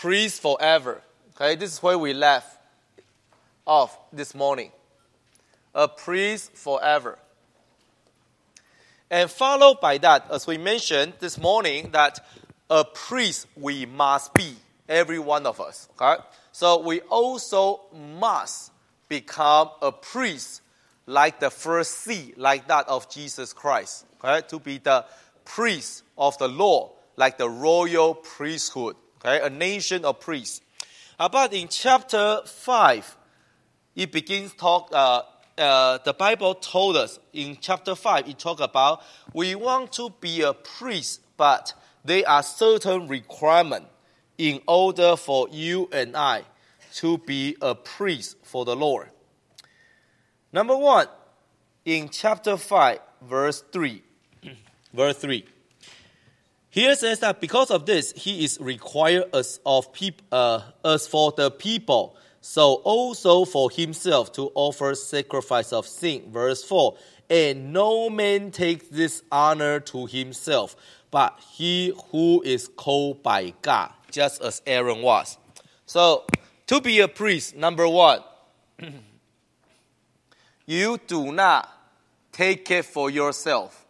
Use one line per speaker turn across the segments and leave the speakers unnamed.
priest forever. Okay, this is where we left off this morning. A priest forever. And followed by that, as we mentioned this morning, that a priest we must be, every one of us. Okay? So we also must become a priest like the first seed, like that of Jesus Christ. Okay? To be the priest of the Lord, like the royal priesthood. Okay? A nation of priests. But in chapter 5, it begins the Bible told us in chapter 5, it talks about we want to be a priest, but there are certain requirements in order for you and I to be a priest for the Lord. Number 1, in chapter 5, verse 3. Verse 3. Here says that because of this, he is required as for the people, so also for himself to offer sacrifice of sin. Verse 4. And no man takes this honor to himself, but he who is called by God, just as Aaron was. So, to be a priest, number 1, you do not take it for yourself.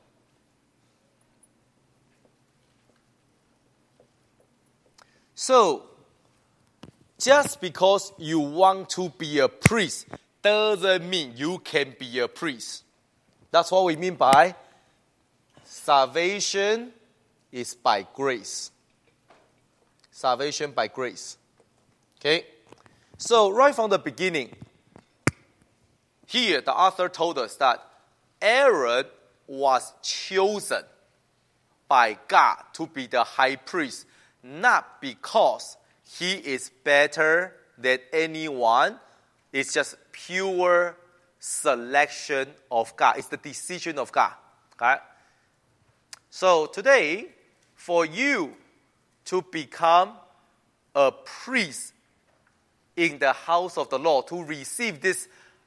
So, just because you want to be a priest doesn't mean you can be a priest. That's what we mean by salvation is by grace. Salvation by grace. Okay? So, right from the beginning, here the author told us that Aaron was chosen by God to be the high priest, not because he is better than anyone. It's just pure selection of God. It's the decision of God. Okay? So today, for you to become a priest in the house of the Lord, to receive this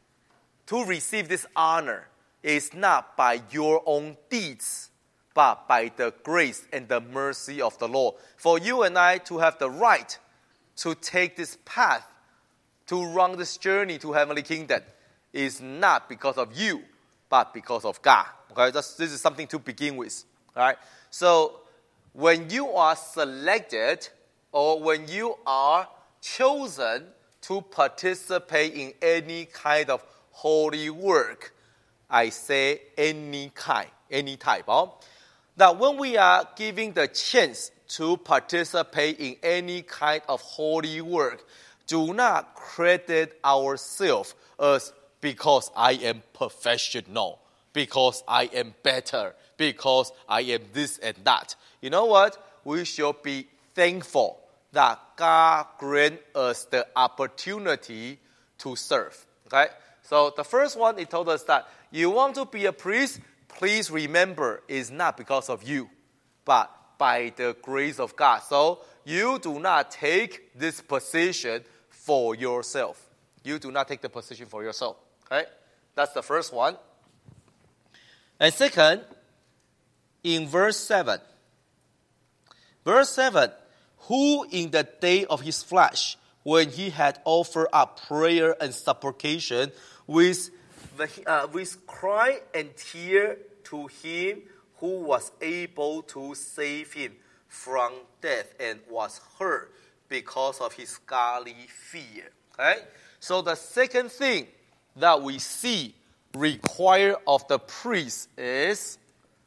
honor, is not by your own deeds, but by the grace and the mercy of the Lord. For you and I to have the right to take this path, to run this journey to heavenly kingdom, is not because of you, but because of God. Okay, this is something to begin with. All right. So when you are selected or when you are chosen to participate in any kind of holy work, I say any kind, any type. That when we are giving the chance to participate in any kind of holy work, do not credit ourselves as because I am professional, because I am better, because I am this and that. You know what? We should be thankful that God grant us the opportunity to serve. Okay? So the first one, it told us that you want to be a priest, please remember, it's not because of you, but by the grace of God. So you do not take this position for yourself. You do not take the position for yourself. Okay? That's the first one. And second, in verse 7. Verse 7, who in the day of his flesh, when he had offered up prayer and supplication with cry and tear to him who was able to save him from death and was hurt because of his godly fear. Okay? So the second thing that we see required of the priest is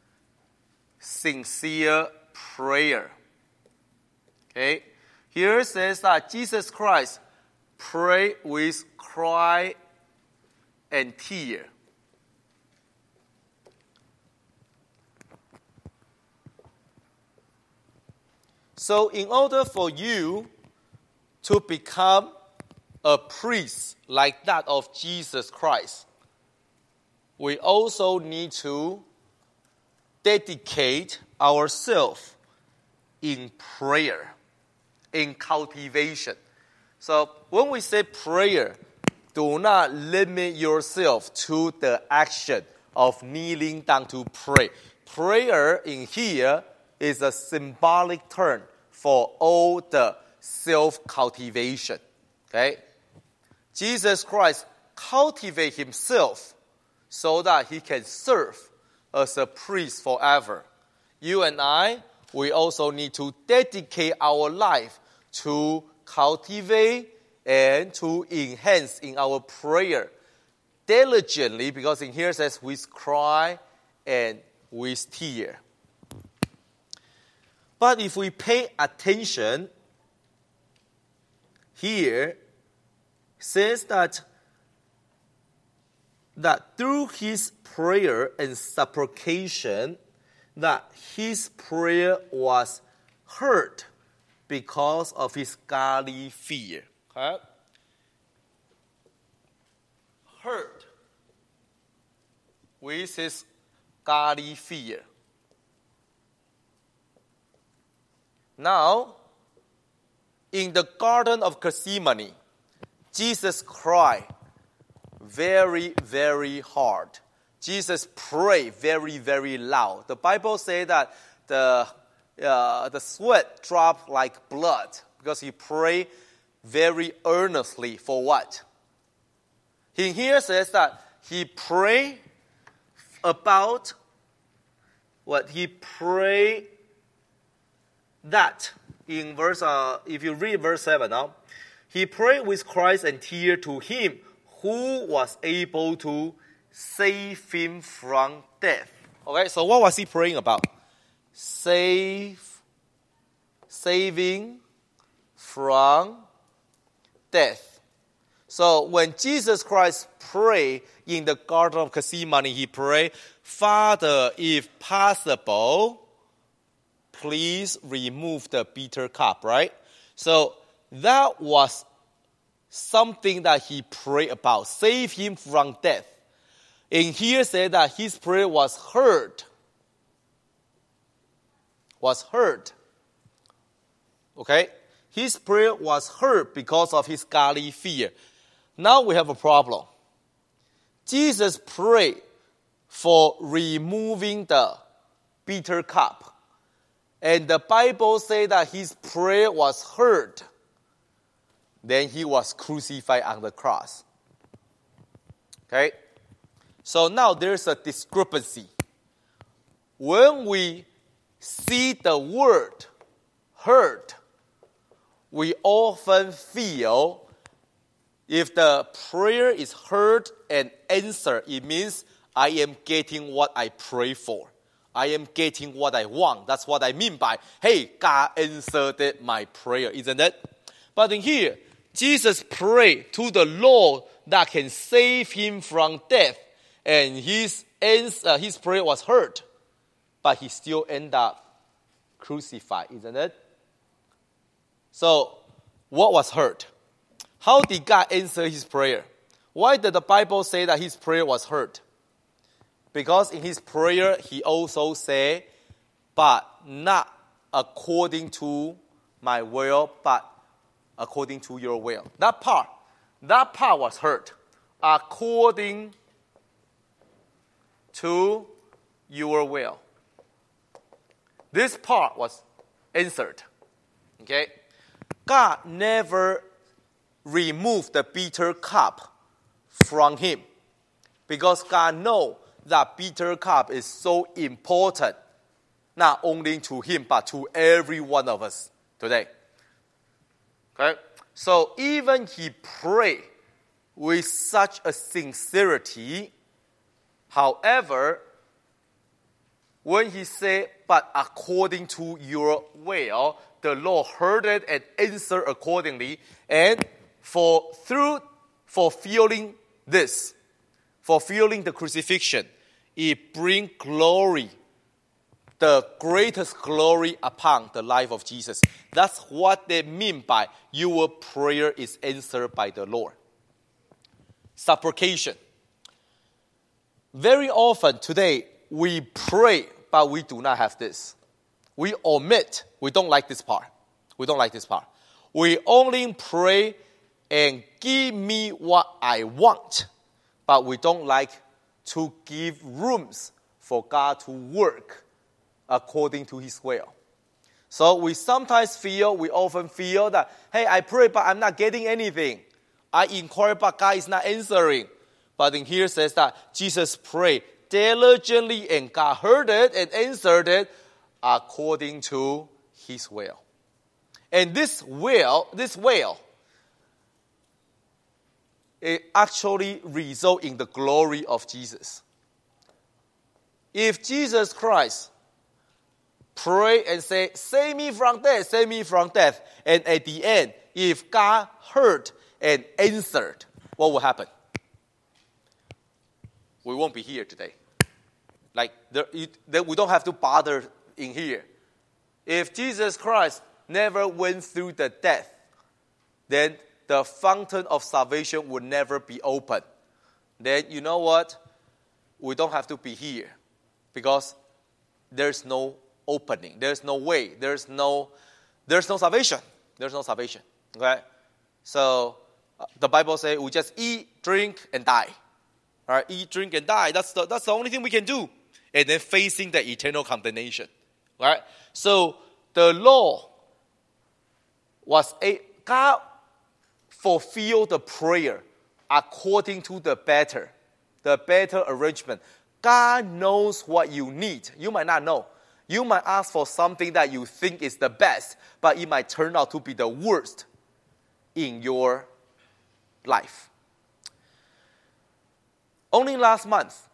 sincere prayer. Okay? Here it says that Jesus Christ prayed with cry and tear. So in order for you to become a priest like that of Jesus Christ, we also need to dedicate ourselves in prayer, in cultivation. So when we say prayer, do not limit yourself to the action of kneeling down to pray. Prayer in here is a symbolic term for all the self-cultivation. Okay? Jesus Christ cultivates himself so that he can serve as a priest forever. You and I, we also need to dedicate our life to cultivate and to enhance in our prayer diligently, because in here it says with cry and with tear. But if we pay attention, here says that through his prayer and supplication, that his prayer was heard because of his godly fear. Okay? Heard with his godly fear. Now, in the Garden of Gethsemane, Jesus cried very, very hard. Jesus prayed very, very loud. The Bible says that the sweat dropped like blood because he prayed very earnestly for what? In here says that he prayed about what? He prayed that in verse, if you read verse 7 now, he prayed with cries and tears to him who was able to save him from death. Okay, so what was he praying about? Saving from death. So when Jesus Christ prayed in the Garden of Gethsemane, he prayed, Father, if possible, please remove the bitter cup, right? So that was something that he prayed about. Save him from death. And here said that his prayer was heard. Was heard. Okay? His prayer was heard because of his godly fear. Now we have a problem. Jesus prayed for removing the bitter cup. And the Bible says that his prayer was heard. Then he was crucified on the cross. Okay? So now there's a discrepancy. When we see the word heard, we often feel if the prayer is heard and answered, it means I am getting what I pray for. I am getting what I want. That's what I mean by, hey, God answered my prayer, isn't it? But in here, Jesus prayed to the Lord that can save him from death. And his prayer was heard. But he still ended up crucified, isn't it? So, what was heard? How did God answer his prayer? Why did the Bible say that his prayer was heard? Because in his prayer, he also said, but not according to my will, but according to your will. That part was heard. According to your will. This part was answered. Okay? God never removed the bitter cup from him. Because God knows that bitter cup is so important, not only to him, but to every one of us today. Okay? So even he prayed with such a sincerity, however, when he said, but according to your will, the Lord heard it and answered accordingly. And through fulfilling this, fulfilling the crucifixion, it brings glory, the greatest glory upon the life of Jesus. That's what they mean by your prayer is answered by the Lord. Supplication. Very often today, we pray, but we do not have this. We omit. We don't like this part. We don't like this part. We only pray and give me what I want, but we don't like to give rooms for God to work according to his will. So we often feel that, hey, I pray, but I'm not getting anything. I inquire, but God is not answering. But in here says that Jesus prayed diligently, and God heard it and answered it according to His will. And this will, it actually results in the glory of Jesus. If Jesus Christ pray and say, save me from death, and at the end, if God heard and answered, what will happen? We won't be here today. We don't have to bother in here. If Jesus Christ never went through the death, then the fountain of salvation would never be open. Then you know what? We don't have to be here because there's no opening. There's no way. There's no salvation. There's no salvation. Okay? So the Bible says we just eat, drink, and die. All right? Eat, drink, and die. That's the only thing we can do. And then facing the eternal condemnation. All right? So the law God fulfilled the prayer according to the better arrangement. God knows what you need. You might not know. You might ask for something that you think is the best, but it might turn out to be the worst in your life. Only last month,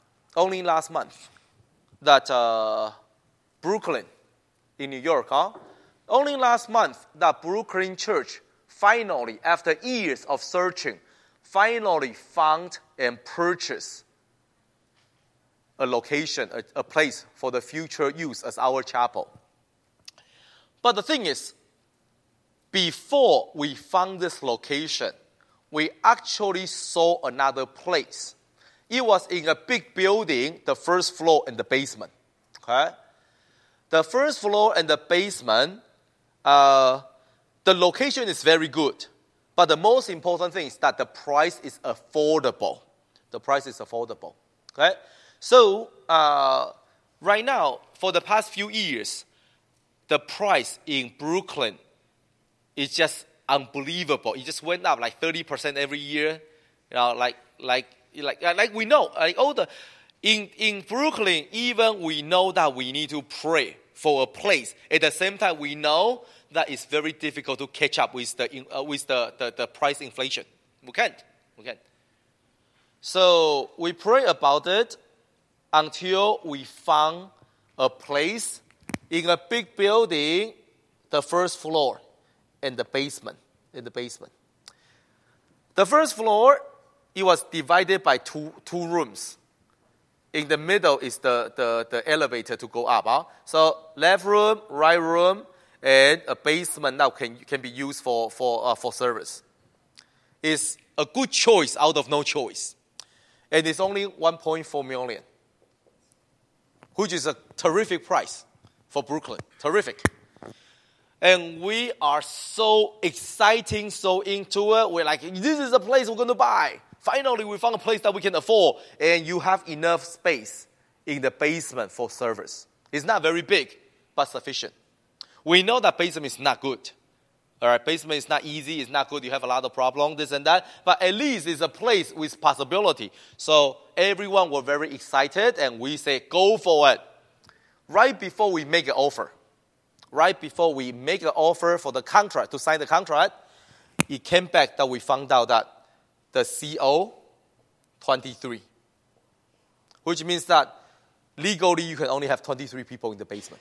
that Brooklyn in New York, only last month that Brooklyn Church finally, after years of searching, finally found and purchased a location, a place for the future use as our chapel. But the thing is, before we found this location, we actually saw another place. It was in a big building, the first floor and the basement. Okay? The first floor and the basement, the location is very good. But the most important thing is that the price is affordable. The price is affordable. Okay? So, right now, for the past few years, the price in Brooklyn is just unbelievable. It just went up like 30% every year. You know, like we know, in Brooklyn, even we know that we need to pray for a place. At the same time, we know that it's very difficult to catch up with the price inflation. We can't. So we pray about it until we found a place in a big building, the first floor and the basement. In the basement, the first floor, it was divided by two rooms. In the middle is the elevator to go up. So left room, right room, and a basement now can be used for service. It's a good choice out of no choice. And it's only $1.4 million, which is a terrific price for Brooklyn. Terrific. And we are so exciting, so into it. We're like, this is the place we're going to buy. Finally, we found a place that we can afford. And you have enough space in the basement for service. It's not very big, but sufficient. We know that basement is not good. All right, basement is not easy. It's not good. You have a lot of problems, this and that. But at least it's a place with possibility. So everyone were very excited. And we say, go for it. Right before we make an offer. For the contract, to sign the contract, it came back that we found out that the CO 23, which means that legally you can only have 23 people in the basement.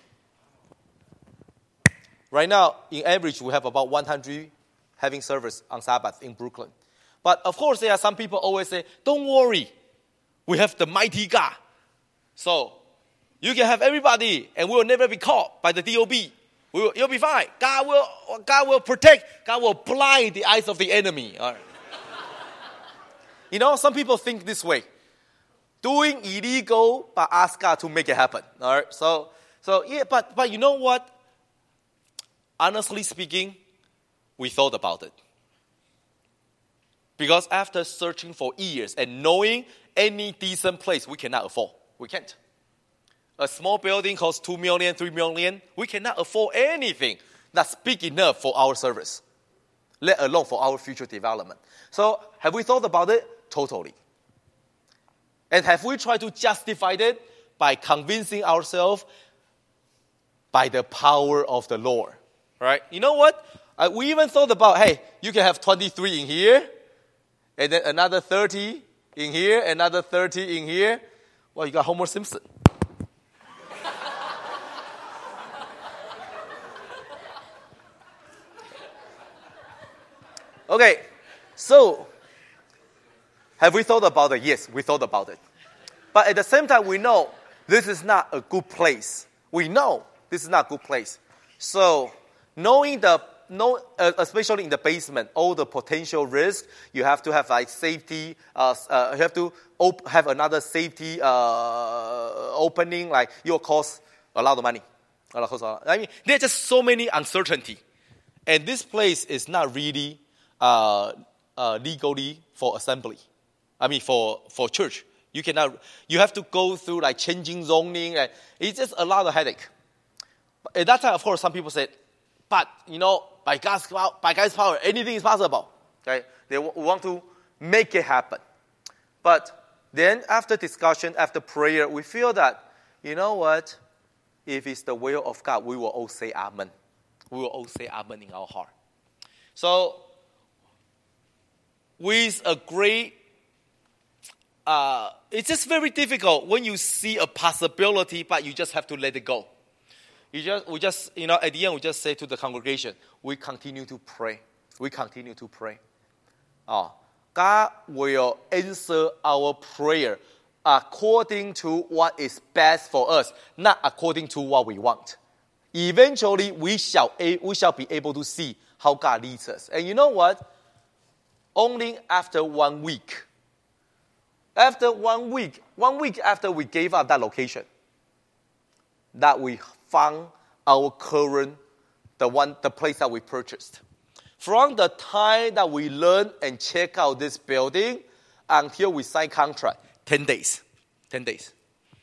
Right now, in average, we have about 100 having service on Sabbath in Brooklyn. But of course, there are some people always say, don't worry, we have the mighty God. So you can have everybody and we will never be caught by the DOB. You'll be fine. God will protect. God will blind the eyes of the enemy. All right. You know, some people think this way. Doing illegal, but ask God to make it happen. All right. So yeah, but you know what? Honestly speaking, we thought about it. Because after searching for years and knowing any decent place we cannot afford. We can't. A small building costs 2 million, 3 million. We cannot afford anything that's big enough for our service, let alone for our future development. So have we thought about it? Totally. And have we tried to justify it by convincing ourselves by the power of the Lord? Right? You know what? We even thought about, hey, you can have 23 in here, and then another 30 in here, another 30 in here. Well, you got Homer Simpson. Okay, so have we thought about it? Yes, we thought about it. But at the same time, we know this is not a good place. We know this is not a good place. So knowing especially in the basement, all the potential risks, you have to have like safety. You have to have another safety opening. Like it will cost a lot of money. I mean, there are just so many uncertainty, and this place is not really legally for assembly. I mean, for church. You have to go through like changing zoning. It's just a lot of headache. But at that time, of course, some people said, but, by God's power, anything is possible. Okay? They want to make it happen. But then after discussion, after prayer, we feel that, you know what? If it's the will of God, we will all say amen. We will all say amen in our heart. So, with a great, it's just very difficult when you see a possibility, but you just have to let it go. At the end, we just say to the congregation, we continue to pray. We continue to pray. God will answer our prayer according to what is best for us, not according to what we want. Eventually, we shall be able to see how God leads us. And you know what? Only after 1 week. After 1 week after we gave up that location, that we found our current, the place that we purchased. From the time that we learned and check out this building until we sign contract, 10 days. 10 days.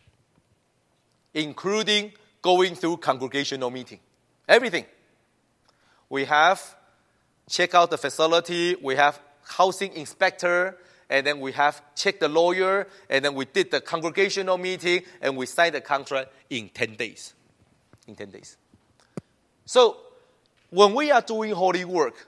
Including going through congregational meeting. Everything. We have checked out the facility, we have housing inspector, and then we have checked the lawyer, and then we did the congregational meeting, and we signed the contract in 10 days. In 10 days. So, when we are doing holy work,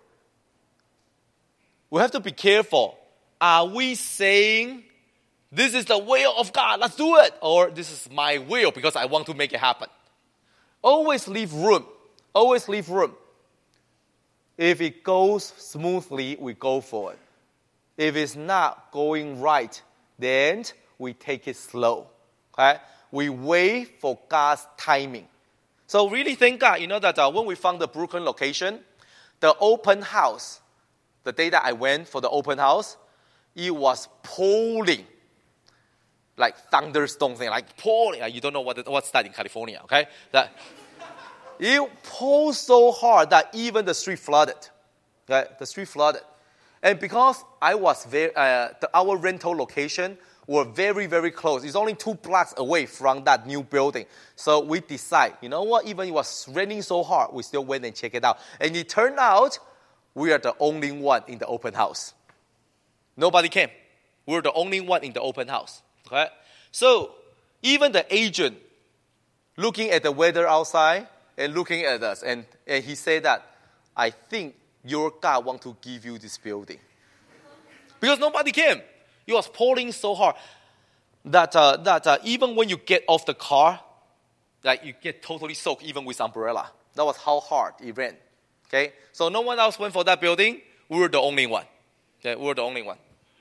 we have to be careful. Are we saying, this is the will of God, let's do it? Or this is my will because I want to make it happen? Always leave room. Always leave room. If it goes smoothly, we go for it. If it's not going right, then we take it slow. Okay? We wait for God's timing. So really thank God, that when we found the Brooklyn location, the open house, the day that I went for the open house, it was pouring. Like thunderstorm thing, like pouring. You don't know what's that in California, okay? That it poured so hard that even the street flooded. Okay? The street flooded. And because I was our rental location were very, very close. It's only 2 blocks away from that new building. So we decide, you know what? Even it was raining so hard, we still went and checked it out. And it turned out we are the only one in the open house. Nobody came. We were the only one in the open house. Okay? So even the agent looking at the weather outside and looking at us, and he said that, I think your God wants to give you this building. Because nobody came. It was pouring so hard that even when you get off the car, like you get totally soaked even with umbrella. That was how hard it rained. Okay? So no one else went for that building. We were the only one. Okay? We were the only one.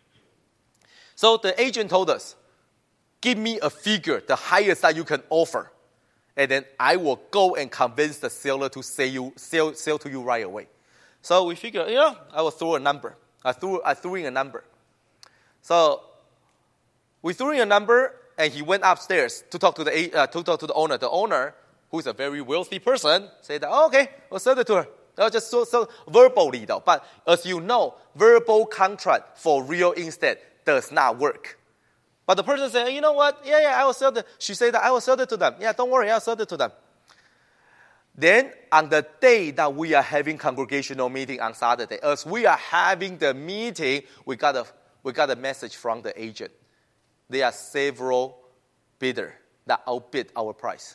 So the agent told us, give me a figure, the highest that you can offer. And then I will go and convince the seller to sell to you right away. So we figured, I will throw a number. I threw in a number. So we threw in a number, and he went upstairs to talk to the owner. The owner, who is a very wealthy person, said, okay, we'll sell it to her. Just so verbally though. But as you know, verbal contract for real estate does not work. But the person said, you know what? Yeah, I will sell it. She said that I will sell it to them. Yeah, don't worry, I'll sell it to them. Then on the day that we are having congregational meeting on Saturday, as we are having the meeting, we got a message from the agent. There are several bidders that outbid our price.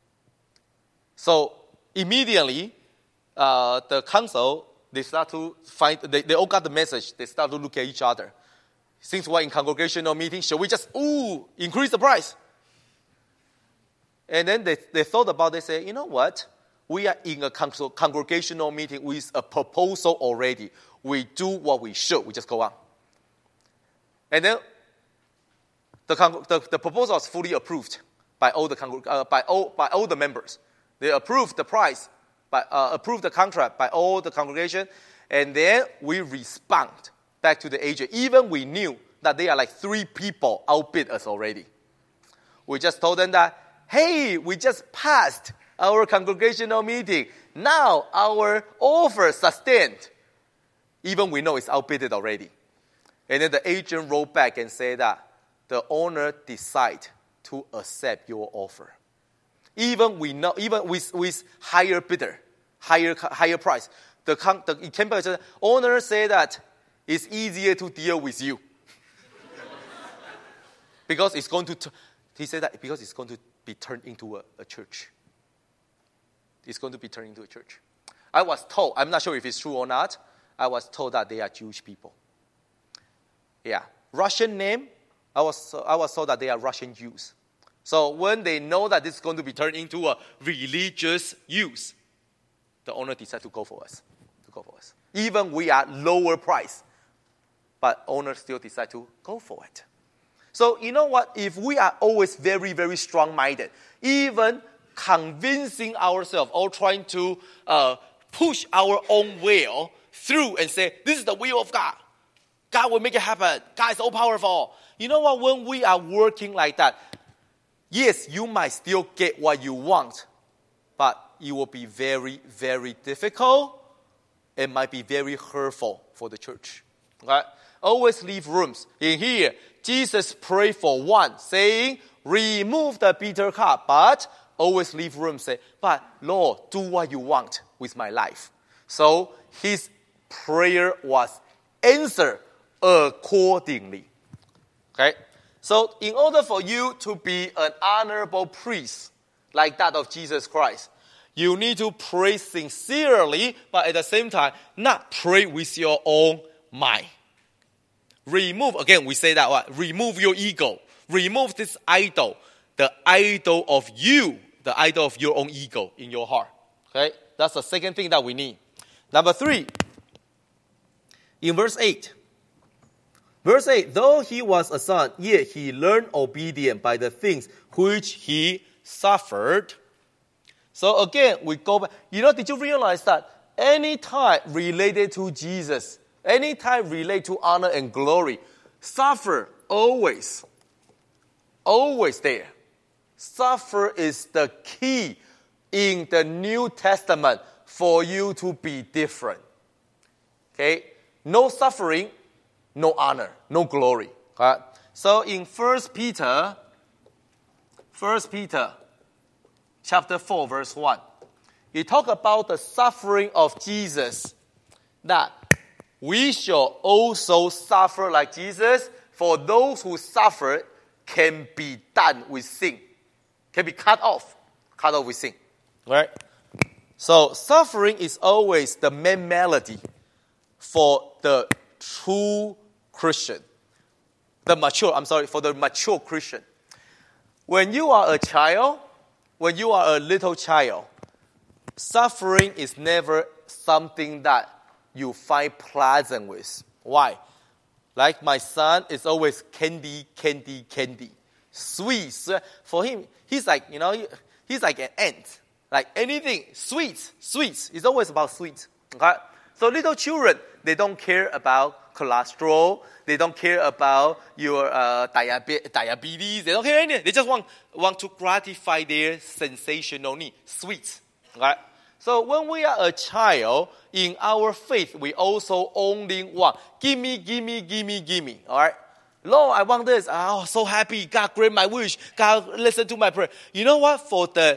So immediately, the council, they start to find, they all got the message. They start to look at each other. Since we're in congregational meeting, should we just, increase the price? And then they thought about it, they say, you know what? We are in a congregational meeting with a proposal already. We do what we should. We just go on. And then the proposal was fully approved by all the members. They approved the price, approved the contract by all the congregation, and then we respond back to the agent. Even we knew that they are like 3 people outbid us already. We just told them that, hey, we just passed our congregational meeting. Now our offer sustained. Even we know it's outbidded already. And then the agent wrote back and said that the owner decided to accept your offer. Even we know, even with higher bidder, higher price, the owner said that it's easier to deal with you. Because it's going to, he said that because it's going to be turned into a church. It's going to be turned into a church. I was told, I'm not sure if it's true or not, I was told that they are Jewish people. Yeah. Russian name, I was told that they are Russian Jews. So when they know that this is going to be turned into a religious use, the owner decided to go for us. Even we are lower price, but owner still decide to go for it. So you know what? If we are always very, very strong-minded, even convincing ourselves or trying to push our own will through and say, this is the will of God. God will make it happen. God is all powerful. You know what? When we are working like that, yes, you might still get what you want, but it will be very, very difficult. It might be very hurtful for the church. Okay? Always leave rooms. In here, Jesus prayed for one, saying, remove the bitter cup, but always leave room, say, but Lord, do what you want with my life. So his prayer was answered accordingly. Okay? So in order for you to be an honorable priest like that of Jesus Christ, you need to pray sincerely, but at the same time, not pray with your own mind. Remove, again, we say that what? Remove your ego. Remove this idol. The idol of you. The idol of your own ego in your heart. Okay? That's the second thing that we need. Number 3. In verse 8. Verse 8. Though he was a son, yet he learned obedience by the things which he suffered. So again, we go back. Did you realize that any time related to Jesus, any time related to honor and glory, suffer always there. Suffer is the key in the New Testament for you to be different. Okay? No suffering, no honor, no glory. Okay? So in 1 Peter chapter 4, verse 1, he talk about the suffering of Jesus, that we shall also suffer like Jesus, for those who suffer can be done with sin. Can be cut off with sin. Right? So suffering is always the main melody for the true Christian. For the mature Christian. When you are a child, when you are a little child, suffering is never something that you find pleasant with. Why? Like my son is always candy. Sweet. For him, he's like, he's like an ant. Like anything, sweets. It's always about sweets. Okay? So little children, they don't care about cholesterol. They don't care about your diabetes. They don't care anything. They just want to gratify their sensational need. Sweets. Okay? So when we are a child, in our faith, we also only want, give me. All right? Lord, I want this. Oh, so happy. God grant my wish. God listen to my prayer. You know what? For the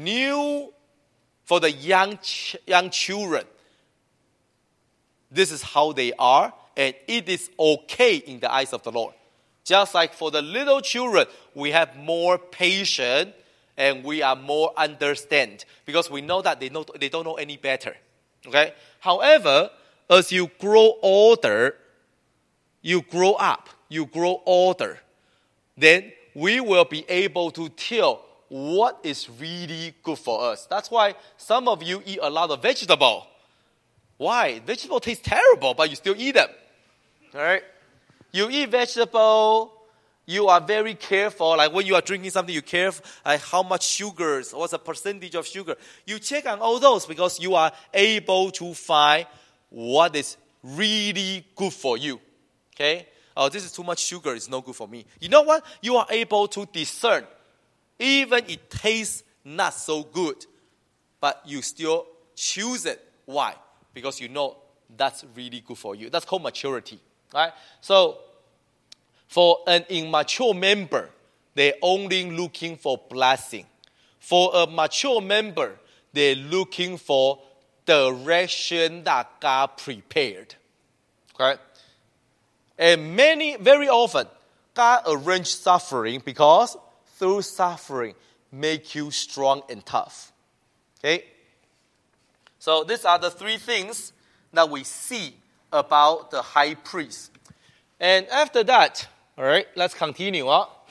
young children, this is how they are, and it is okay in the eyes of the Lord. Just like for the little children, we have more patience and we are more understand because we know that they don't know any better. Okay? However, as you grow older, you grow up, you grow older, then we will be able to tell what is really good for us. That's why some of you eat a lot of vegetable. Why? Vegetable taste terrible, but you still eat them. All right? You eat vegetable, you are very careful. Like when you are drinking something, you care like how much sugars, what's the percentage of sugar. You check on all those because you are able to find what is really good for you. Okay? Oh, this is too much sugar. It's no good for me. You know what? You are able to discern. Even it tastes not so good, but you still choose it. Why? Because you know that's really good for you. That's called maturity. Right? So, for an immature member, they're only looking for blessing. For a mature member, they're looking for direction that God prepared. Okay? And very often, God arranged suffering because through suffering, make you strong and tough. Okay? So these are the three things that we see about the high priest. And after that, all right, let's continue.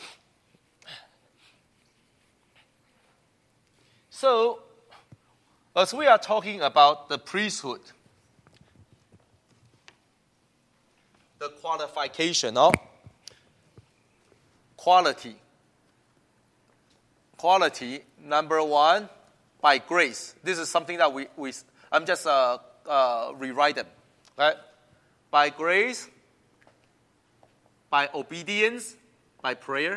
So, as we are talking about the priesthood, the qualification, quality. Quality, number one, by grace. This is something that I'm just rewrite them. Right? By grace, by obedience, by prayer.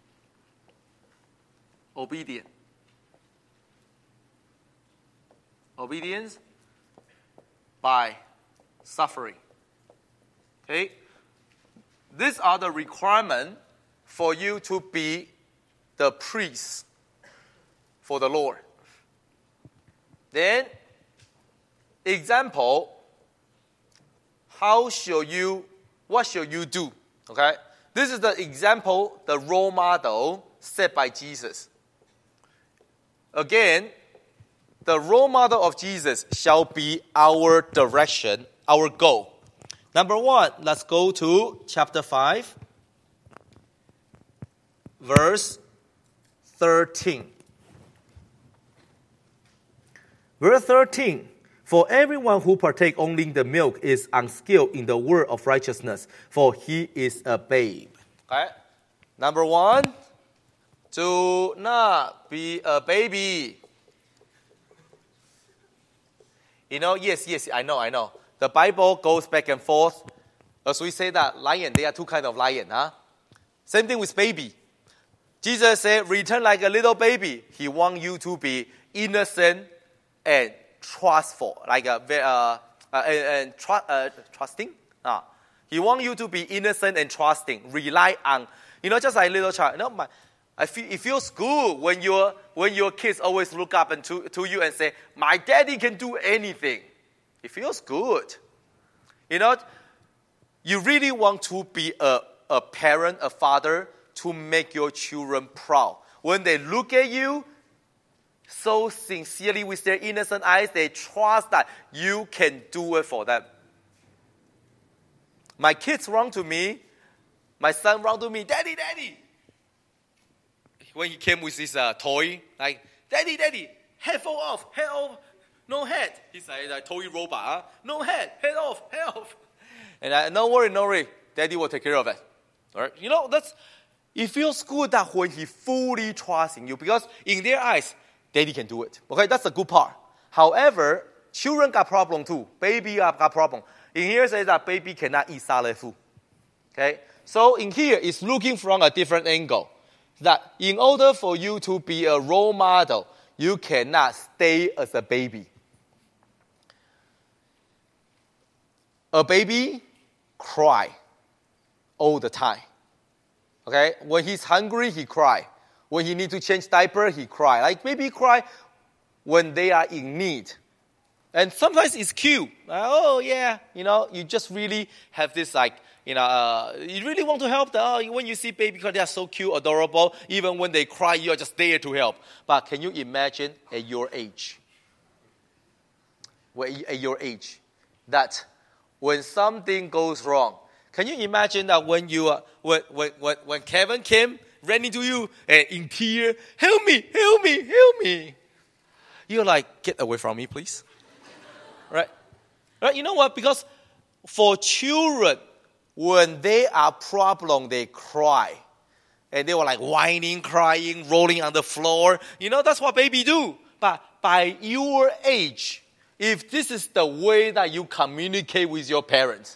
Obedience, by suffering. Okay? These are the requirements for you to be the priest for the Lord. Then, example, what shall you do? Okay? This is the example, the role model set by Jesus. Again, the role model of Jesus shall be our direction, our goal. Number one, let's go to chapter 5, verse 13. Verse 13. For everyone who partake only in the milk is unskilled in the word of righteousness, for he is a babe. Okay? Number one, do not be a baby. You know, yes, I know. The Bible goes back and forth. As we say that lion, there are two kinds of lion. Same thing with baby. Jesus said, return like a little baby. He wants you to be innocent and trustful, like trusting. He wants you to be innocent and trusting, rely on, just like a little child. It feels good when your kids always look up to you and say, my daddy can do anything. It feels good. You really want to be a parent, a father, to make your children proud. When they look at you so sincerely with their innocent eyes, they trust that you can do it for them. My kids run to me. My son run to me, Daddy. When he came with his toy, like, Daddy, head fall off, no head. He's like a toy robot, no head off. And no worry, Daddy will take care of it. All right? It feels good that when he fully trusts in you, because in their eyes, Daddy can do it. Okay, that's the good part. However, children got problem too. Baby got problem. In here it says that baby cannot eat solid food. Okay, so in here it's looking from a different angle. That in order for you to be a role model, you cannot stay as a baby. A baby cry all the time. Okay? When he's hungry, he cry. When he need to change diaper, he cry. Like maybe he cry when they are in need. And sometimes it's cute. Oh, yeah. You just really have this you really want to help them. When you see baby cry, they are so cute, adorable. Even when they cry, you are just there to help. But can you imagine at your age? At your age, that when something goes wrong, can you imagine that when Kevin came, ran into you and in tears, help me, help me, help me. You're like, get away from me, please. Right? You know what? Because for children, when they are problem, they cry. And they were like whining, crying, rolling on the floor. That's what baby do. But by your age, if this is the way that you communicate with your parents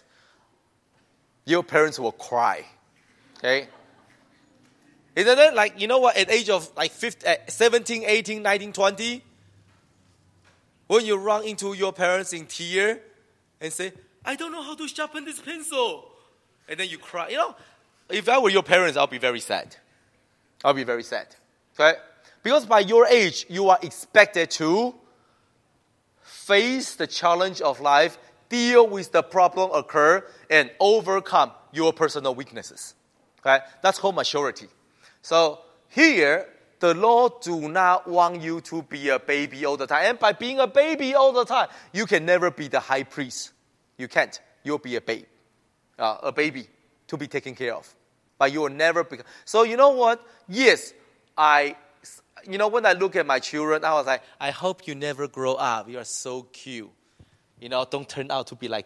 will cry. Okay? Isn't it? Like, at age of 17, 18, 19, 20, when you run into your parents in tears and say, I don't know how to sharpen this pencil. And then you cry. If I were your parents, I'll be very sad. I'll be very sad. Okay? Because by your age, you are expected to face the challenge of life, deal with the problem occur, and overcome your personal weaknesses. Okay? That's called maturity. So here, the Lord do not want you to be a baby all the time. And by being a baby all the time, you can never be the high priest. You can't. You'll be a baby to be taken care of. But you will never become. So you know what? Yes, when I look at my children, I was like, I hope you never grow up. You are so cute. Don't turn out to be like.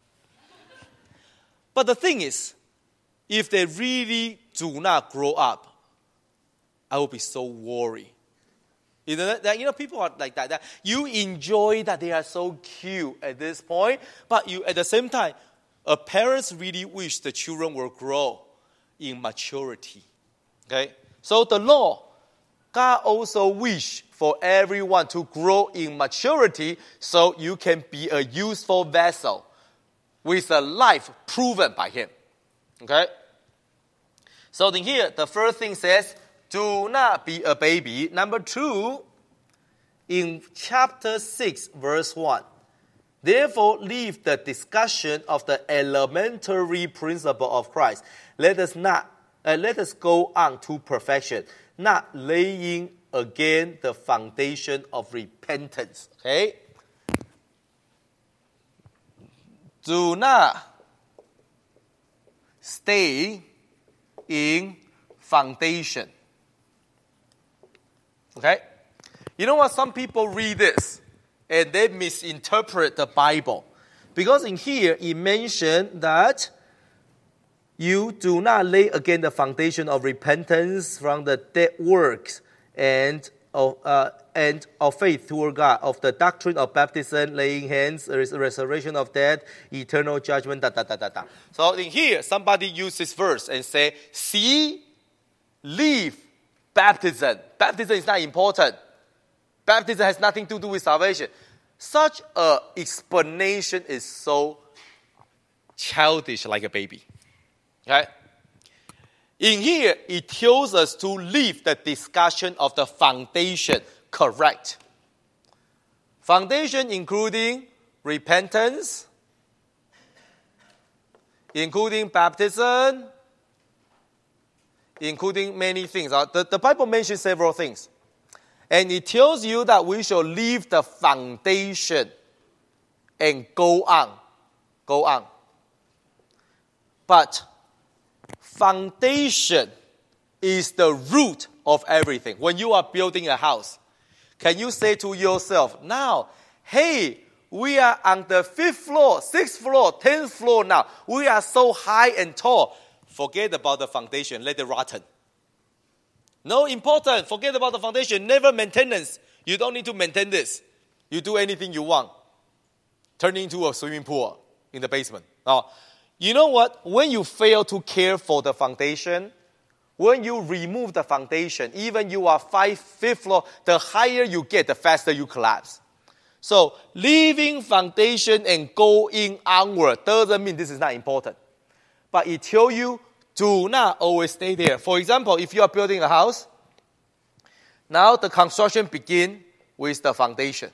But the thing is, if they really do not grow up, I will be so worried. People are like that. You enjoy that they are so cute at this point, but you at the same time, parents really wish the children will grow in maturity. Okay? So the Lord, God also wish for everyone to grow in maturity so you can be a useful vessel with a life proven by Him. Okay? So then here, the first thing says, do not be a baby. Number 2, in chapter 6, verse 1. Therefore, leave the discussion of the elementary principle of Christ. Let us go on to perfection, not laying again the foundation of repentance. Okay? Do not stay in foundation. Okay? You know what? Some people read this and they misinterpret the Bible. Because in here, it mentioned that you do not lay again the foundation of repentance from the dead works and of faith toward God, of the doctrine of baptism, laying hands, resurrection of dead, eternal judgment, So in here, somebody uses this verse and say, see, leave baptism. Baptism is not important. Baptism has nothing to do with salvation. Such an explanation is so childish, like a baby. Okay? In here, it tells us to leave the discussion of the foundation correct. Foundation including repentance, including baptism, including many things. The Bible mentions several things. And it tells you that we shall leave the foundation and go on. Go on. But foundation is the root of everything. When you are building a house, can you say to yourself, now, hey, we are on the 5th floor, 6th floor, 10th floor now. We are so high and tall. Forget about the foundation. Let it rotten. No important. Forget about the foundation. Never maintenance. You don't need to maintain this. You do anything you want. Turn it into a swimming pool in the basement. Now, you know what? When you fail to care for the foundation, when you remove the foundation, even you are 5th floor, the higher you get, the faster you collapse. So, leaving foundation and going onward doesn't mean this is not important. But it tells you Do not always stay there. For example, if you are building a house, now the construction begins with the foundation.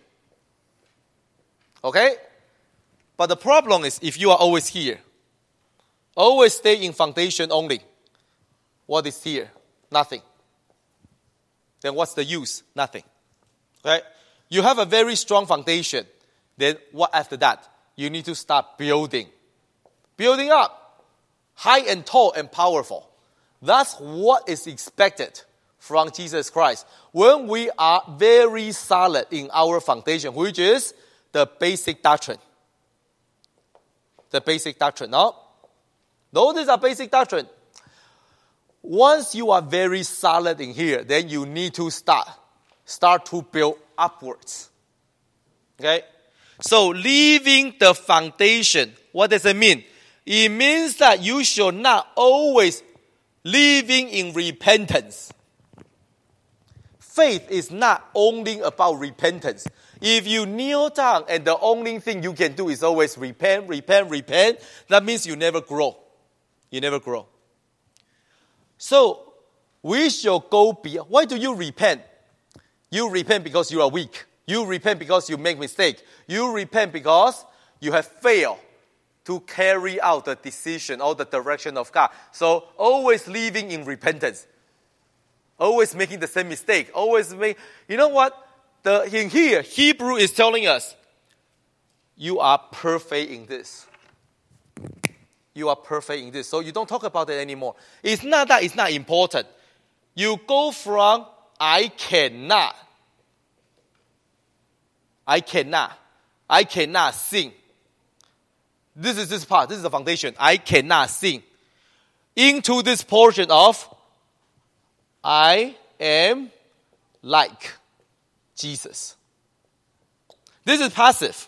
Okay? But the problem is if you are always here, always stay in foundation only, what is here? Nothing. Then what's the use? Nothing. Okay? You have a very strong foundation. Then what after that? You need to start building. Building up. High and tall and powerful. That's what is expected from Jesus Christ. When we are very solid in our foundation, which is the basic doctrine. The basic doctrine, no? Those are basic doctrine. Once you are very solid in here, then you need to start to build upwards. Okay? So leaving the foundation, what does it mean? It means that you should not always living in repentance. Faith is not only about repentance. If you kneel down and the only thing you can do is always repent, that means you never grow. You never grow. So, we shall go beyond. Why do you repent? You repent because you are weak. You repent because you make mistake. You repent because you have failed to carry out the decision or the direction of God. So, always living in repentance. Always making the same mistake. You know what? In here, Hebrew is telling us, you are perfect in this. You are perfect in this. So you don't talk about it anymore. It's not that it's not important. You go from, I cannot sing. This is this part. This is the foundation. I cannot sing. Into this portion of, I am like Jesus. This is passive.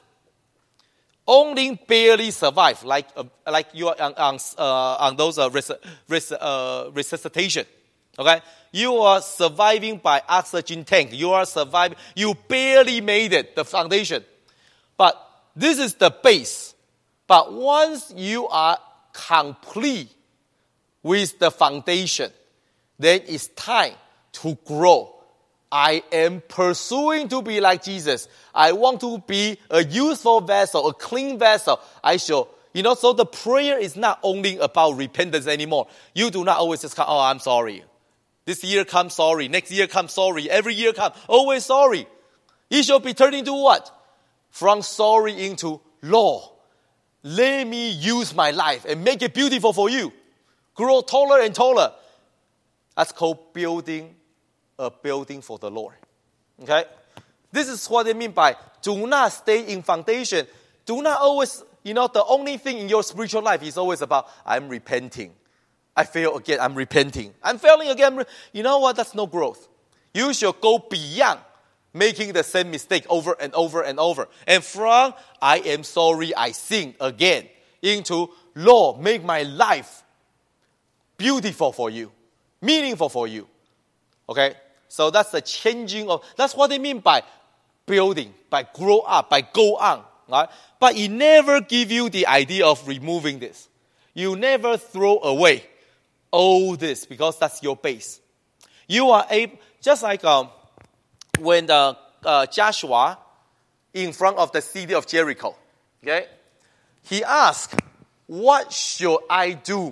Only barely survive, like you are on those resuscitation. Okay, you are surviving by oxygen tank. You are surviving. You barely made it, the foundation. But this is the base. But once you are complete with the foundation, then it's time to grow. I am pursuing to be like Jesus. I want to be a useful vessel, a clean vessel. So the prayer is not only about repentance anymore. You do not always just come, oh, I'm sorry. This year come sorry. Next year come sorry. Every year come, always sorry. It shall be turned into what? From sorry into law. Let me use my life and make it beautiful for you. Grow taller and taller. That's called building a building for the Lord. Okay? This is what I mean by do not stay in foundation. Do not always, the only thing in your spiritual life is always about, I'm repenting. I fail again, I'm repenting. I'm failing again. You know what? That's no growth. You should go beyond making the same mistake over and over and over. And from, I am sorry, I sin again, into, Lord, make my life beautiful for you, meaningful for you. Okay? So that's the changing of, that's what they mean by building, by grow up, by go on. Right? But it never give you the idea of removing this. You never throw away all this because that's your base. You are able, just like when Joshua in front of the city of Jericho, okay? He asked, what should I do?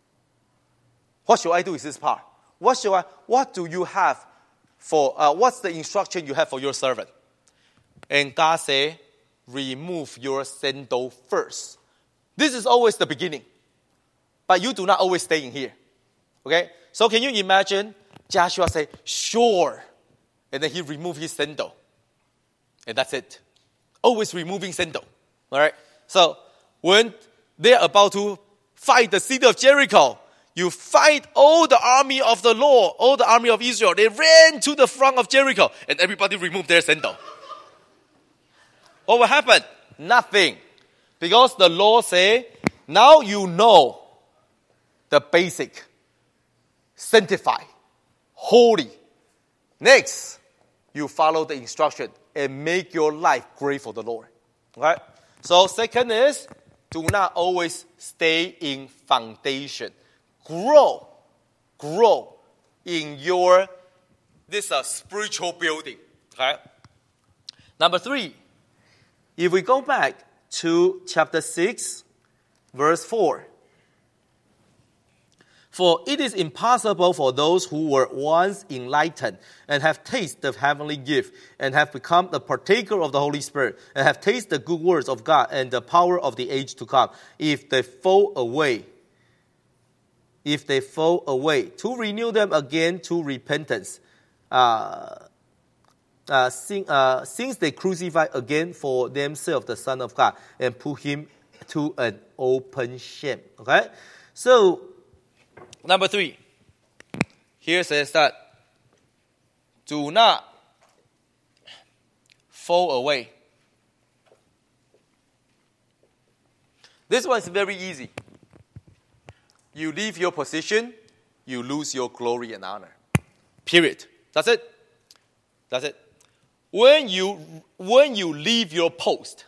What should I do is this part. What do you have for, what's the instruction you have for your servant? And God said, remove your sandal first. This is always the beginning. But you do not always stay in here. Okay? So can you imagine Joshua say, sure. And then he removed his sandal. And that's it. Always removing sandal. All right? So when they're about to fight the city of Jericho, you fight all the army of the Lord, all the army of Israel. They ran to the front of Jericho and everybody removed their sandal. What will happen? Nothing. Because the Lord say, now you know the basic. Sanctify. Holy. Next, you follow the instruction and make your life great for the Lord. Okay? So second is, do not always stay in foundation. grow in your this spiritual building. Okay. Number 3, if we go back to chapter 6, verse 4. For it is impossible for those who were once enlightened and have tasted the heavenly gift and have become the partaker of the Holy Spirit and have tasted the good words of God and the power of the age to come, if they fall away, to renew them again to repentance, since they crucify again for themselves the Son of God and put him to an open shame. Okay? So, number 3, here says that do not fall away. This one is very easy. You leave your position, you lose your glory and honor. Period. That's it. That's it. When you leave your post,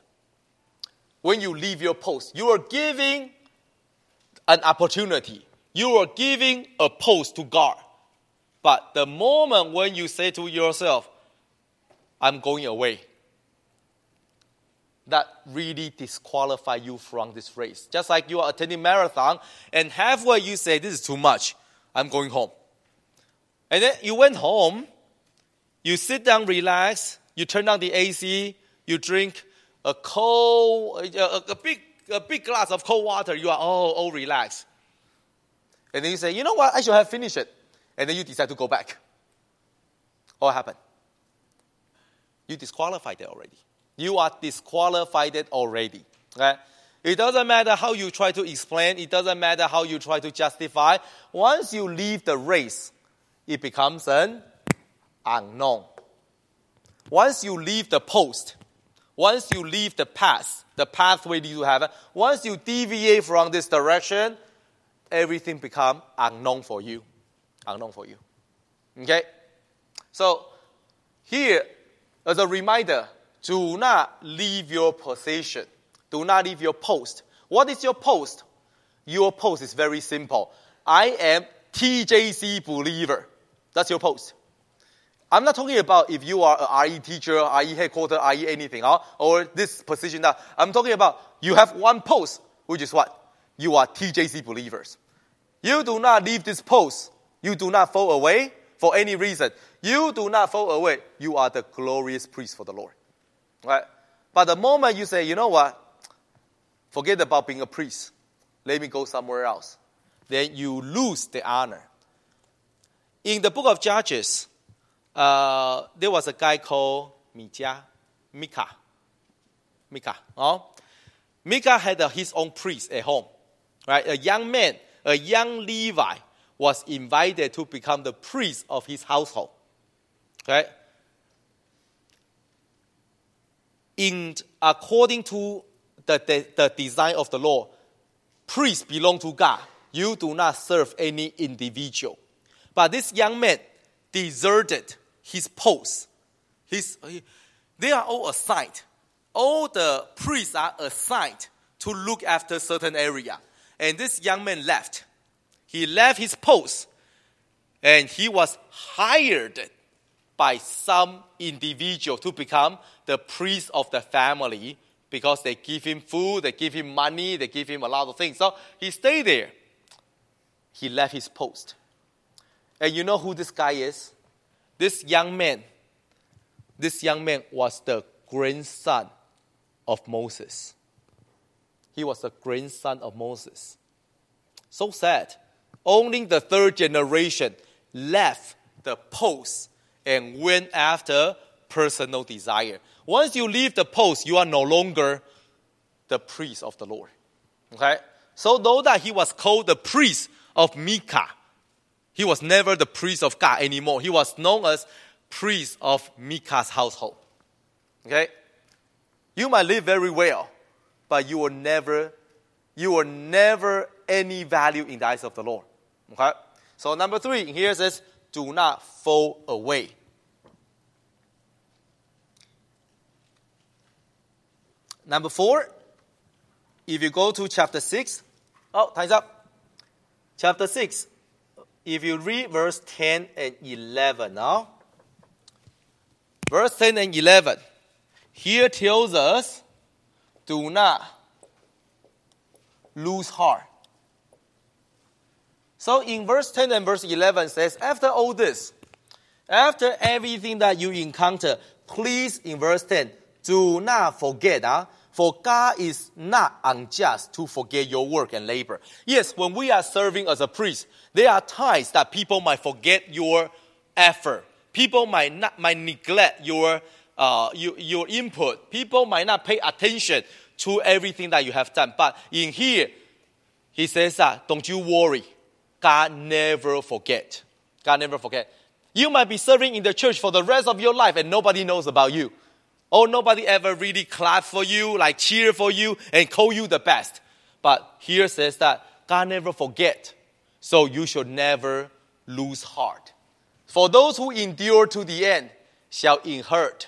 you are giving an opportunity. You are giving a post to God. But the moment when you say to yourself, I'm going away, that really disqualifies you from this race. Just like you are attending marathon, and halfway you say, this is too much, I'm going home. And then you went home, you sit down, relax, you turn on the AC, you drink a big glass of cold water, you are all relaxed. And then you say, you know what, I should have finished it. And then you decide to go back. What happened? You disqualified it already. You are disqualified already. Okay? It doesn't matter how you try to explain. It doesn't matter how you try to justify. Once you leave the race, it becomes an unknown. Once you leave the post, once you leave the path, the pathway you have, once you deviate from this direction, everything becomes unknown for you. Unknown for you. Okay? So, here, as a reminder, do not leave your position. Do not leave your post. What is your post? Your post is very simple. I am TJC believer. That's your post. I'm not talking about if you are an RE teacher, RE headquarter, RE anything, or this position. I'm talking about you have one post, which is what? You are TJC believers. You do not leave this post. You do not fall away for any reason. You do not fall away. You are the glorious priest for the Lord. Right? But the moment you say, you know what? Forget about being a priest. Let me go somewhere else. Then you lose the honor. In the book of Judges, there was a guy called Micah. Micah had his own priest at home. Right? A young man, a young Levi, was invited to become the priest of his household. Okay? According to the design of the law, priests belong to God. You do not serve any individual. But this young man deserted his post. They are all assigned. All the priests are assigned to look after certain area. And this young man left. He left his post. And he was hired by some individual to become the priest of the family, because they give him food, they give him money, they give him a lot of things. So he stayed there. He left his post. And you know who this guy is? This young man was the grandson of Moses. He was the grandson of Moses. So sad. Only the third generation left the post and went after personal desire. Once you leave the post, you are no longer the priest of the Lord. Okay? So though that he was called the priest of Micah, he was never the priest of God anymore. He was known as priest of Micah's household. Okay? You might live very well, but you will never any value in the eyes of the Lord. Okay? So number 3, here it says, do not fall away. Number 4, if you go to chapter 6, time's up. chapter 6, if you read verse 10 and 11 now. Verse 10 and 11. Here tells us, do not lose heart. So in verse 10 and verse 11 says, after all this, after everything that you encounter, please, in verse 10, do not forget, for God is not unjust to forget your work and labor. Yes, when we are serving as a priest, there are times that people might forget your effort. People might neglect your input. People might not pay attention to everything that you have done. But in here, he says that, don't you worry. God never forget. God never forget. You might be serving in the church for the rest of your life and nobody knows about you. Or nobody ever really clap for you, like cheer for you and call you the best. But here says that God never forget. So you should never lose heart. For those who endure to the end shall inherit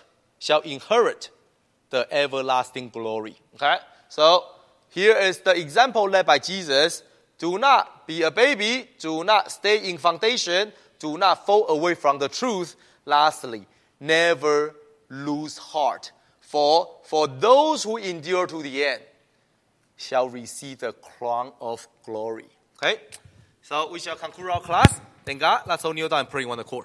the everlasting glory. Okay? So here is the example led by Jesus. Do not be a baby. Do not stay in foundation. Do not fall away from the truth. Lastly, never lose heart. For those who endure to the end shall receive the crown of glory. Okay? So we shall conclude our class. Thank God. Let's all kneel down and pray in one accord.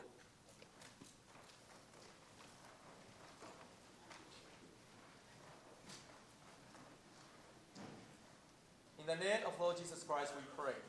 In the name of Lord Jesus Christ, we pray.